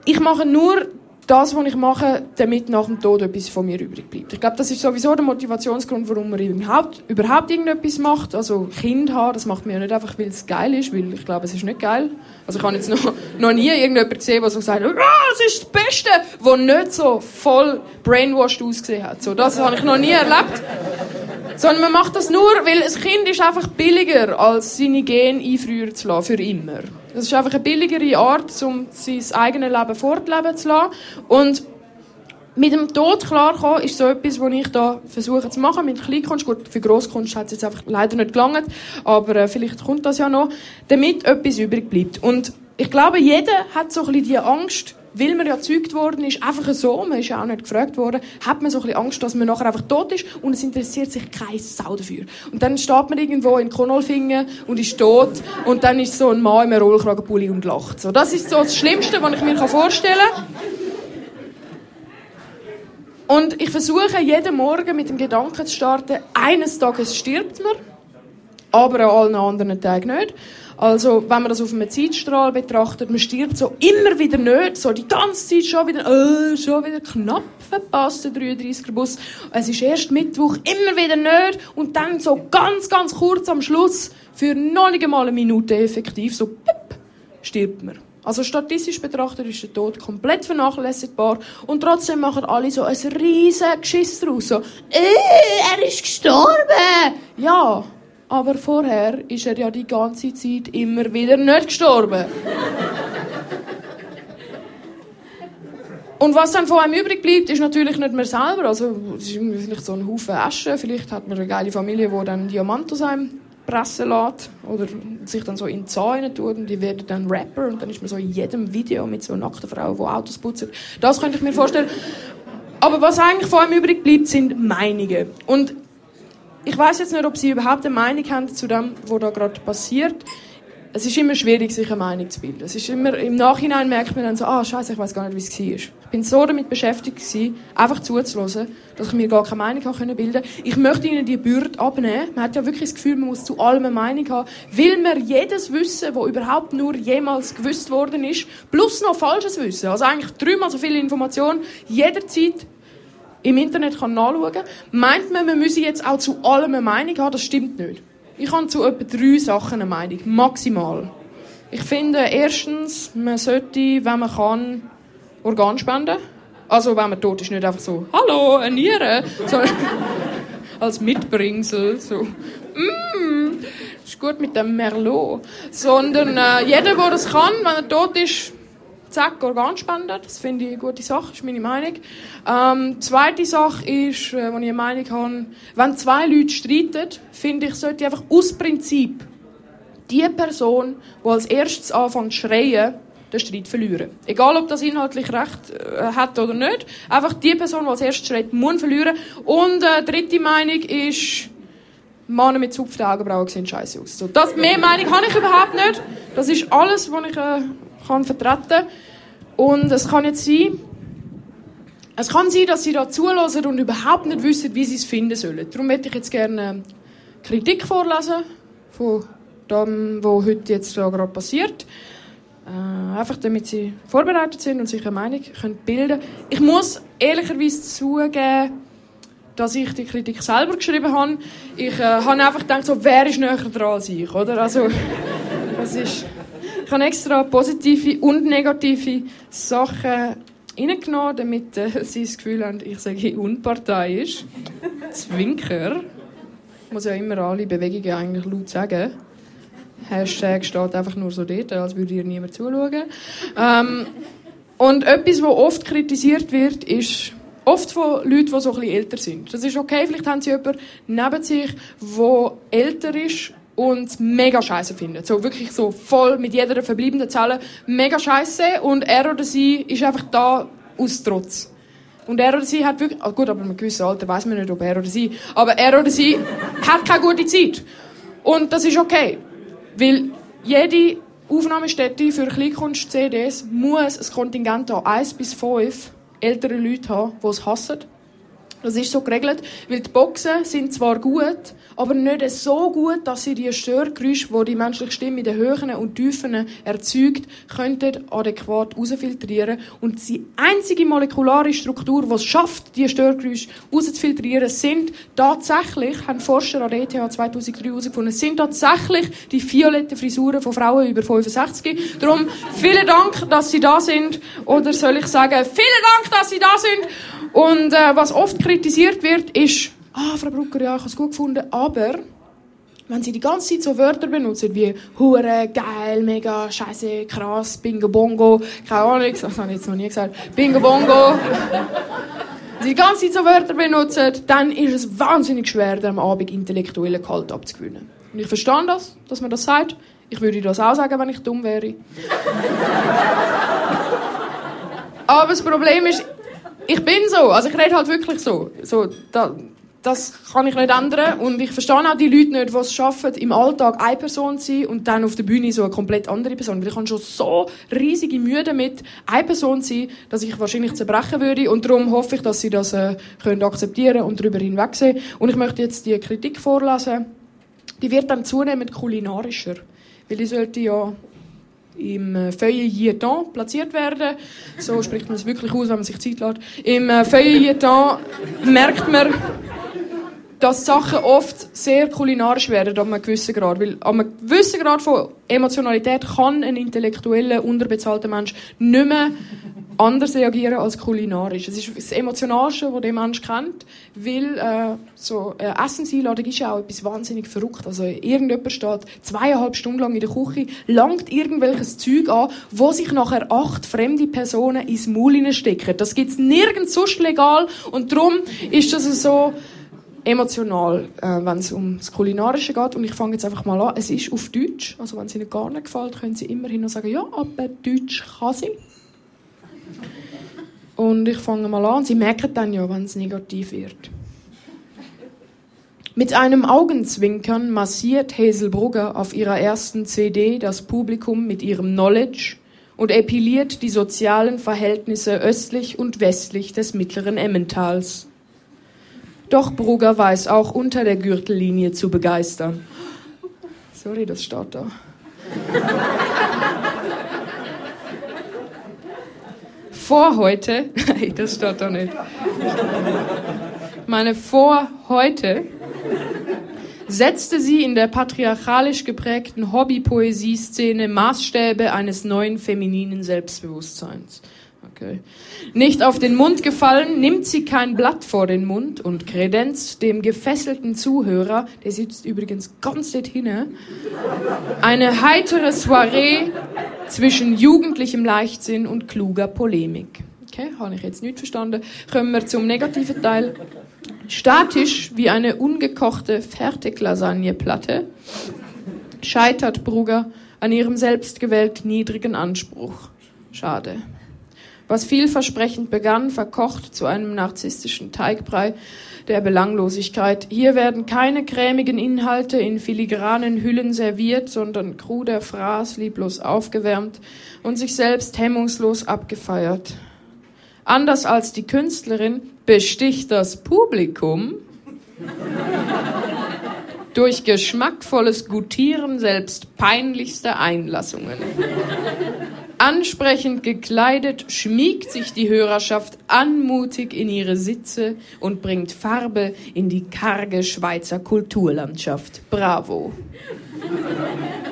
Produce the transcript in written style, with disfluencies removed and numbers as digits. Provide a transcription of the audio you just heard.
ich mache nur das, was ich mache, damit nach dem Tod etwas von mir übrig bleibt. Ich glaube, das ist sowieso der Motivationsgrund, warum man überhaupt irgendetwas macht. Also Kind haben, das macht man ja nicht einfach, weil es geil ist, weil ich glaube, es ist nicht geil. Also ich habe jetzt noch nie irgendjemanden gesehen, der so sagt, das ist das Beste, der nicht so voll brainwashed ausgesehen hat. So, das habe ich noch nie erlebt. Sondern man macht das nur, weil ein Kind ist einfach billiger, als seine Gene einfrieren zu lassen, für immer. Das ist einfach eine billigere Art, um sein eigenes Leben fortleben zu lassen. Und mit dem Tod klarkommen ist so etwas, was ich da versuche zu machen. Mit Kleinkunst, gut, für Grosskunst hat es jetzt einfach leider nicht gelangt, aber vielleicht kommt das ja noch, damit etwas übrig bleibt. Und ich glaube, jeder hat so ein bisschen die Angst, weil man ja gezeugt worden ist, einfach so, man ist ja auch nicht gefragt worden, hat man so ein bisschen Angst, dass man nachher einfach tot ist und es interessiert sich keine Sau dafür. Und dann steht man irgendwo in Konolfingen und ist tot und dann ist so ein Mann im Rollkragenpulli und lacht. So, das ist so das Schlimmste, was ich mir vorstellen kann. Und ich versuche jeden Morgen mit dem Gedanken zu starten, eines Tages stirbt man, aber an allen anderen Tagen nicht. Also, wenn man das auf einem Zeitstrahl betrachtet, man stirbt so immer wieder nicht, so die ganze Zeit schon wieder knapp verpasst, der 33er Bus. Es ist erst Mittwoch, immer wieder nicht und dann so ganz, ganz kurz am Schluss, für noch nicht einmal eine Minute effektiv, so pipp, stirbt man. Also statistisch betrachtet ist der Tod komplett vernachlässigbar und trotzdem machen alle so ein riesen Geschiss draus. So, er ist gestorben! Ja, aber vorher ist er ja die ganze Zeit immer wieder nicht gestorben. Und was dann von einem übrig bleibt, ist natürlich nicht mehr selber. Also, es ist vielleicht so ein Haufen Asche, vielleicht hat man eine geile Familie, die dann Diamant aus einem pressen lässt oder sich dann so in die Zähne tut und die werden dann Rapper und dann ist man so in jedem Video mit so nackten Frauen, die Autos putzen. Das könnte ich mir vorstellen. Aber was eigentlich von einem übrig bleibt, sind Meinungen. Und ich weiss jetzt nicht, ob Sie überhaupt eine Meinung haben zu dem, was da gerade passiert. Es ist immer schwierig, sich eine Meinung zu bilden. Es ist immer, im Nachhinein merkt man dann so, Scheiße, ich weiss gar nicht, wie es war. Ich bin so damit beschäftigt gewesen, einfach zuzuhören, dass ich mir gar keine Meinung bilden konnte. Ich möchte Ihnen die Bürde abnehmen. Man hat ja wirklich das Gefühl, man muss zu allem eine Meinung haben. Will man jedes Wissen, das überhaupt nur jemals gewusst worden ist, plus noch falsches Wissen, also eigentlich 3-mal so viele Informationen, jederzeit im Internet kann nachschauen, meint man müsse jetzt auch zu allem eine Meinung haben, das stimmt nicht. Ich habe zu etwa 3 Sachen eine Meinung, maximal. Ich finde, erstens, man sollte, wenn man kann, Organ spenden. Also, wenn man tot ist, nicht einfach so, hallo, eine Niere, sondern als Mitbringsel, so, ist gut mit dem Merlot. Sondern jeder, der das kann, wenn er tot ist, zack, Organ spenden. Das finde ich eine gute Sache, ist meine Meinung. Zweite Sache ist, wo ich eine Meinung habe, wenn 2 Leute streiten, finde ich, sollte einfach aus Prinzip die Person, die als erstes anfängt zu schreien, den Streit verlieren. Egal, ob das inhaltlich recht hat oder nicht. Einfach die Person, die als erstes schreit, muss verlieren. Und dritte Meinung ist, Männer mit zupften Augenbrauen sehen scheiße aus. So, mehr Meinung habe ich überhaupt nicht. Das ist alles, was ich kann vertreten. Und es kann jetzt sein, dass sie da zuhören und überhaupt nicht wissen, wie sie es finden sollen. Darum möchte ich jetzt gerne Kritik vorlesen von dem, was heute jetzt da gerade passiert. Einfach damit sie vorbereitet sind und sich eine Meinung bilden können. Ich muss ehrlicherweise zugeben, dass ich die Kritik selber geschrieben habe. Ich habe einfach gedacht, so, wer ist näher dran als ich, oder? Also, das ist... Ich habe extra positive und negative Sachen reingenommen, damit sie das Gefühl haben, ich sage unparteiisch. Zwinker. Ich muss ja immer alle Bewegungen eigentlich laut sagen. Hashtag steht einfach nur so dort, als würde ihr niemand zuschauen. Und etwas, was oft kritisiert wird, ist oft von Leuten, die so ein bisschen älter sind. Das ist okay, vielleicht haben sie jemanden neben sich, der älter ist und mega scheiße findet. So wirklich so voll mit jeder verbleibenden Zelle mega scheiße und er oder sie ist einfach da aus Trotz. Und er oder sie hat wirklich, gut, aber mit einem gewissen Alter weiss man nicht, ob er oder sie, aber er oder sie hat keine gute Zeit. Und das ist okay. Weil jede Aufnahmestätte für Kleinkunst-CDs muss ein Kontingent haben, 1 bis 5 ältere Leute haben, die es hassen. Das ist so geregelt, weil die Boxen sind zwar gut, aber nicht so gut, dass sie die Störgeräusche, die die menschliche Stimme in den Höhen und Tiefen erzeugt, könnten adäquat rausfiltrieren. Und die einzige molekulare Struktur, die es schafft, die Störgeräusche rauszufiltrieren, sind tatsächlich, haben Forscher an der ETH 2003 herausgefunden, sind tatsächlich die violetten Frisuren von Frauen über 65. Darum, vielen Dank, dass Sie da sind. Oder soll ich sagen, vielen Dank, dass Sie da sind. Und was oft kritisiert wird, ist, Frau Brugger, ja, ich habe es gut gefunden, aber wenn Sie die ganze Zeit so Wörter benutzen, wie Hure, geil, mega, scheiße, krass, Bingo Bongo, keine Ahnung, das habe ich jetzt noch nie gesagt, Bingo Bongo, wenn Sie die ganze Zeit so Wörter benutzen, dann ist es wahnsinnig schwer, am Abend intellektuellen Kalt abzugewöhnen. Und ich verstehe das, dass man das sagt. Ich würde das auch sagen, wenn ich dumm wäre. Aber das Problem ist, ich bin so, also ich rede halt wirklich so. Das kann ich nicht ändern und ich verstehe auch die Leute nicht, die es schaffen, im Alltag eine Person zu sein und dann auf der Bühne so eine komplett andere Person. Weil ich habe schon so riesige Mühe damit, eine Person zu sein, dass ich wahrscheinlich zerbrechen würde und darum hoffe ich, dass sie das können akzeptieren und darüber hinwegsehen. Und ich möchte jetzt die Kritik vorlesen. Die wird dann zunehmend kulinarischer, weil die sollte ja im Feuilleton platziert werden. So spricht man es wirklich aus, wenn man sich Zeit lässt. Im Feuilleton merkt man, dass Sachen oft sehr kulinarisch werden an einem gewissen Grad. Weil an einem gewissen Grad von Emotionalität kann ein intellektueller, unterbezahlter Mensch nicht mehr anders reagieren als kulinarisch. Es ist das Emotionalste, was der Mensch kennt, weil Essenseinladung ist ja auch etwas wahnsinnig verrückt. Also irgendjemand steht 2,5 Stunden lang in der Küche, langt irgendwelches Zeug an, wo sich nachher 8 fremde Personen ins Maul hineinstecken. Das gibt's nirgends sonst legal und darum ist das so emotional, wenn es um das Kulinarische geht. Und ich fange jetzt einfach mal an. Es ist auf Deutsch. Also wenn es Ihnen gar nicht gefällt, können Sie immerhin noch sagen, ja, aber Deutsch kann sie. Und ich fange mal an. Sie merken dann ja, wenn es negativ wird. Mit einem Augenzwinkern massiert Hazel Brugger auf ihrer ersten CD das Publikum mit ihrem Knowledge und epiliert die sozialen Verhältnisse östlich und westlich des mittleren Emmentals. Doch Brugger weiß auch unter der Gürtellinie zu begeistern. Sorry, das steht da. Vor heute, nein, das steht da nicht. Vor heute setzte sie in der patriarchalisch geprägten Hobby-Poesie-Szene Maßstäbe eines neuen femininen Selbstbewusstseins. Okay. Nicht auf den Mund gefallen, nimmt sie kein Blatt vor den Mund und kredenzt dem gefesselten Zuhörer, der sitzt übrigens ganz dort hinten, eine heitere Soiree zwischen jugendlichem Leichtsinn und kluger Polemik. Okay, habe ich jetzt nicht verstanden. Kommen wir zum negativen Teil. Statisch wie eine ungekochte Fertiglasagneplatte scheitert Brugger an ihrem selbstgewählt niedrigen Anspruch. Schade. Was vielversprechend begann, verkocht zu einem narzisstischen Teigbrei der Belanglosigkeit. Hier werden keine cremigen Inhalte in filigranen Hüllen serviert, sondern kruder Fraß lieblos aufgewärmt und sich selbst hemmungslos abgefeiert. Anders als die Künstlerin besticht das Publikum durch geschmackvolles Gutieren selbst peinlichster Einlassungen. Ansprechend gekleidet schmiegt sich die Hörerschaft anmutig in ihre Sitze und bringt Farbe in die karge Schweizer Kulturlandschaft. Bravo!